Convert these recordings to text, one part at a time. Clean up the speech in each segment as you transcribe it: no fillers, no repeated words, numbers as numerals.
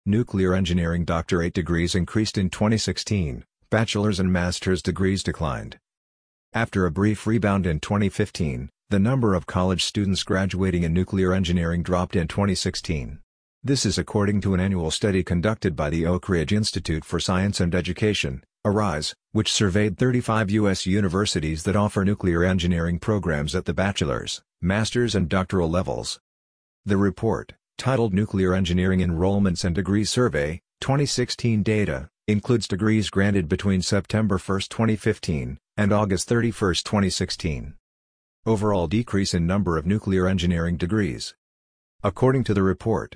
Nuclear engineering doctorate degrees increased in 2016, bachelor's and master's degrees declined. After a brief rebound in 2015, the number of college students graduating in nuclear engineering dropped in 2016. This is according to an annual study conducted by the Oak Ridge Institute for Science and Education, ARISE, which surveyed 35 U.S. universities that offer nuclear engineering programs at the bachelor's, master's and doctoral levels. The report, titled Nuclear Engineering Enrollments and Degrees Survey, 2016 data, includes degrees granted between September 1, 2015, and August 31, 2016. Overall decrease in number of nuclear engineering degrees. According to the report,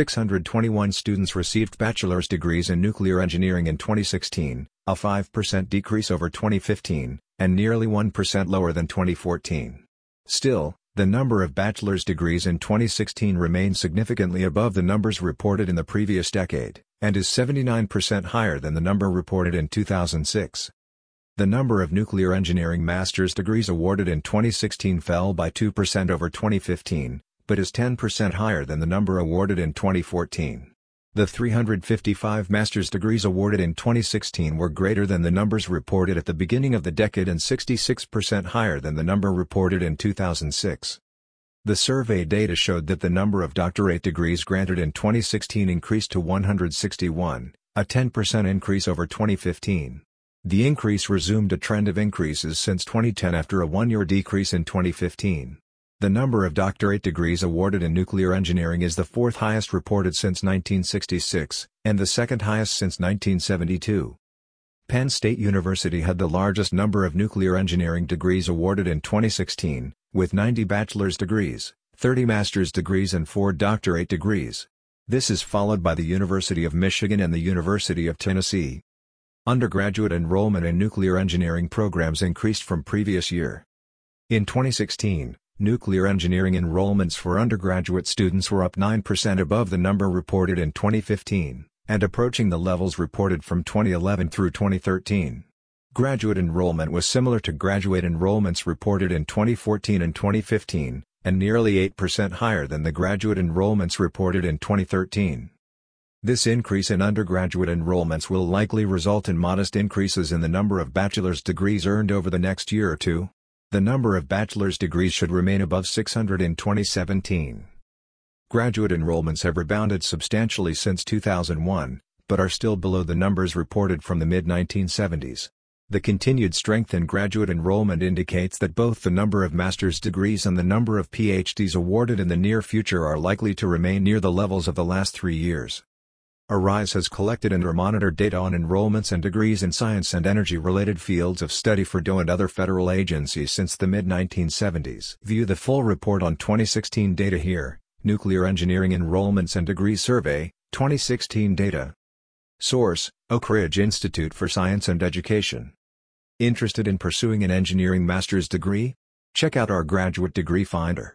621 students received bachelor's degrees in nuclear engineering in 2016, a 5% decrease over 2015, and nearly 1% lower than 2014. Still, the number of bachelor's degrees in 2016 remains significantly above the numbers reported in the previous decade, and is 79% higher than the number reported in 2006. The number of nuclear engineering master's degrees awarded in 2016 fell by 2% over 2015, but is 10% higher than the number awarded in 2014. The 355 master's degrees awarded in 2016 were greater than the numbers reported at the beginning of the decade and 66% higher than the number reported in 2006. The survey data showed that the number of doctorate degrees granted in 2016 increased to 161, a 10% increase over 2015. The increase resumed a trend of increases since 2010 after a one-year decrease in 2015. The number of doctorate degrees awarded in nuclear engineering is the fourth highest reported since 1966, and the second highest since 1972. Penn State University had the largest number of nuclear engineering degrees awarded in 2016, with 90 bachelor's degrees, 30 master's degrees and 4 doctorate degrees. This is followed by the University of Michigan and the University of Tennessee. Undergraduate enrollment in nuclear engineering programs increased from previous year. In 2016, nuclear engineering enrollments for undergraduate students were up 9% above the number reported in 2015, and approaching the levels reported from 2011 through 2013. Graduate enrollment was similar to graduate enrollments reported in 2014 and 2015, and nearly 8% higher than the graduate enrollments reported in 2013. This increase in undergraduate enrollments will likely result in modest increases in the number of bachelor's degrees earned over the next year or two. The number of bachelor's degrees should remain above 600 in 2017. Graduate enrollments have rebounded substantially since 2001, but are still below the numbers reported from the mid-1970s. The continued strength in graduate enrollment indicates that both the number of master's degrees and the number of PhDs awarded in the near future are likely to remain near the levels of the last 3 years. ARISE has collected and monitored data on enrollments and degrees in science and energy-related fields of study for DOE and other federal agencies since the mid-1970s. View the full report on 2016 data here, Nuclear Engineering Enrollments and Degrees Survey, 2016 data. Source: Oak Ridge Institute for Science and Education. Interested in pursuing an engineering master's degree? Check out our graduate degree finder.